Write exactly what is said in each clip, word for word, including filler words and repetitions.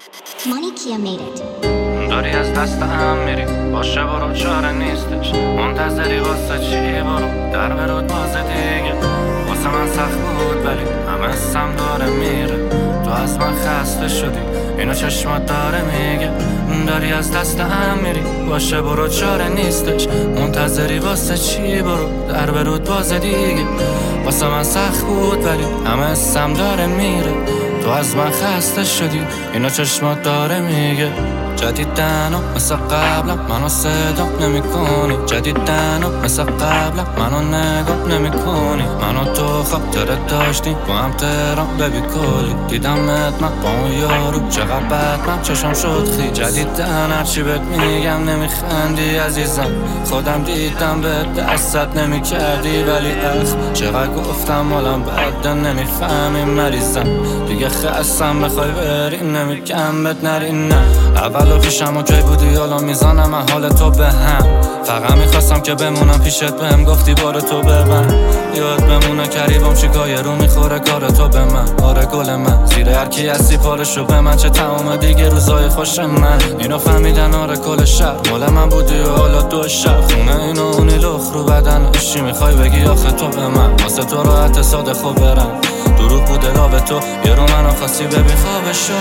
Monikia made it. داری از دست هم میری باشه برو چاره نیستش منتظری واسه چی برو در برود باز دیگه واسه من سخت بود ولی همه سم داره میره تو از من خسته شدی اینو چشمات داره میگه داری از دست هم میری باشه برو چاره نیستش منتظری واسه چی برو در برود باز دیگه واسه من سخت بود ولی همه سم داره میره تو از من خسته شدی اینو چشمات داره میگه جدیدن و مثل قبلم منو صدا نمی کنی جدیدن و مثل قبلم منو نگاه نمی کنی منو تو خاطره داشتیم با هم تهران ببی کلی دیدمت من با اون یارو چقدر بد من چشم شد خی جدیدن هرچی بهت میگم نمیخندی عزیزم خودم دیدم به دستت نمی کردی ولی اخ چقدر گفتم مالم بده نمیفهمی مریضم دیگه خستم بخوای بری نمیگم بهت نری نه اول و پیشم اوکی بودی حالا میزنم من حال تو به هم فقط میخواستم که بمونم پیشت بهم گفتی بار تو ببن یاد بمونه کریبم شکای رو میخوره کار تو به من آره گل من زیر هرکی هستی پارشو به من چه تمام دیگه روزای خوش من اینو فهمیدن آره کل شهر مال من بودی و حالا دو شب خونه اینو اونی لخ رو بدن اشی میخوای بگی آخه تو به من واسه تو راحت ساده خوب برم دروغ بوده لا به تو یه رو منو خواستی ببین خوابشو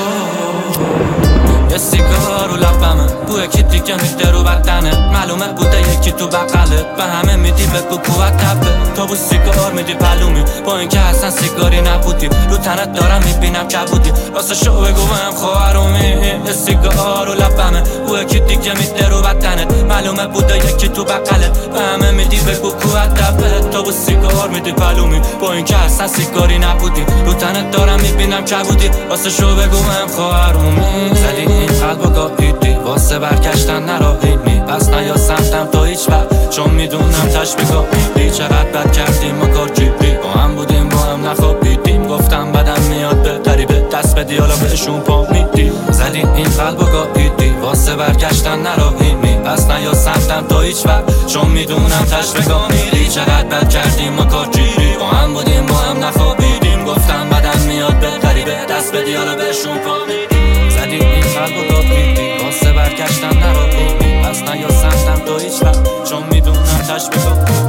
یه سیگار رو لبمه بوی کی دیگه میده رو بدنه معلومه بوده یکی تو بقله به همه میدی به قوت تبه تو بو سیگار میدی پلومی با اینکه اصلا سیگاری نبودی رو تنت دارم میبینم کبودی راستشو بگو هم خواهرومی یه سیگار رو لبمه بوی کی دیگه میده رو بدنت معلومه بوده یکی تو بقله به همه میدی به قوت تبه تو بو سیگار میدی پلومی با اینکه اصلا سیگاری نبودی رو تنت دارم میبینم کبودی راستشو بگو هم خواهرومی زدی این قلبو گاهیدی واسه برگشتن نراهیدی پس نیا سمتم تا هیچ وقت چون میدونم تش بگاهیدی چقدر بد کردیم ما کار جیبی با هم بودیم با هم نخوابیدیم گفتم بدم میاد بهتری به دست بدی حالا بهشون پا میدی زدی این قلبو گاهیدی واسه برگشتن نراهیدی پس نیا سمتم تا هیچ وقت چون میدونم تش بگاهیدی چقدر بد کردیم ما کار جیبی با هم بودیم با هم نخوابیدیم گفتم بدم میاد بهتری به دست بدی حالا بهشون پا میدی زدی این قلبو گاهیدی واسه برگشتن نراهیدی پس نیا سمتم تا هیچ وقت چون میدونم تش بگاهیدی